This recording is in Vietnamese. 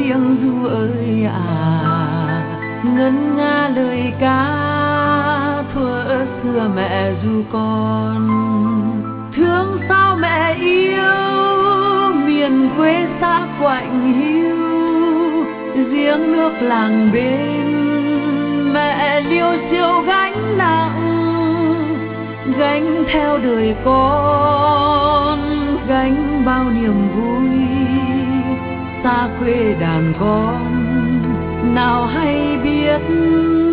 tiếng ru ơi à, ngân nga lời ca thuở xưa mẹ ru con. Thương sao mẹ yêu miền quê xa quạnh hiu, giếng nước làng bên mẹ liêu xiêu gánh nặng, gánh theo đời con, gánh bao niềm vui. Xa quê đàn con nào hay biết